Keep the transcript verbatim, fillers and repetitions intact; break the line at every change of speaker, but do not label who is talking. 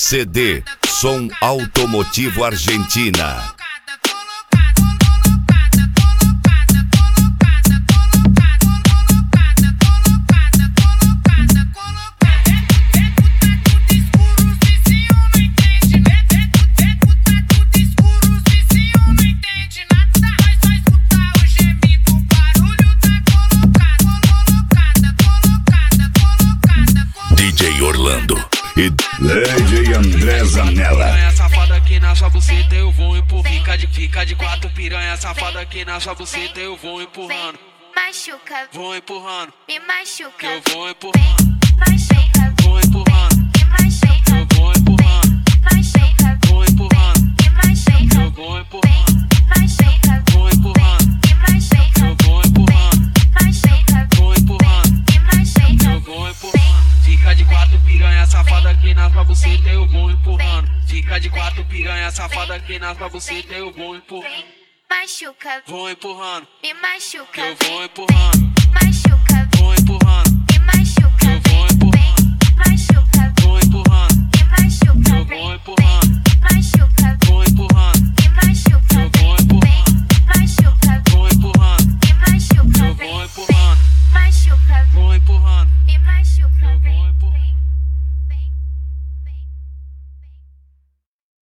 C D Som Automotivo Argentina. D J Orlando e
Lady André Zanella.
Piranha safada aqui na sua buceta, eu vou empurrar. Fica de, fica de quatro piranha safada aqui na sua buceta, eu vou empurrando.
Machuca,
Vou empurrando,
me machuca.
eu vou empurrando.
Machuca,
Vou empurrando,
me machuca.
eu vou empurrando.
Machuca,
Vou empurrando,
me machuca.
eu vou empurrando.
Machuca,
Vou empurrando,
me machuca.
eu vou empurrando.
Machuca,
Vou empurrando,
me machuca.
eu vou empurrando. Fica de quatro piranha safada aqui na sua buceta, eu vou empurrando. Fica de quatro piranha safada aqui na sua buceta, eu vou empurrando.
Machuca,
Vou empurrando,
me machuca.
eu vou empurrando.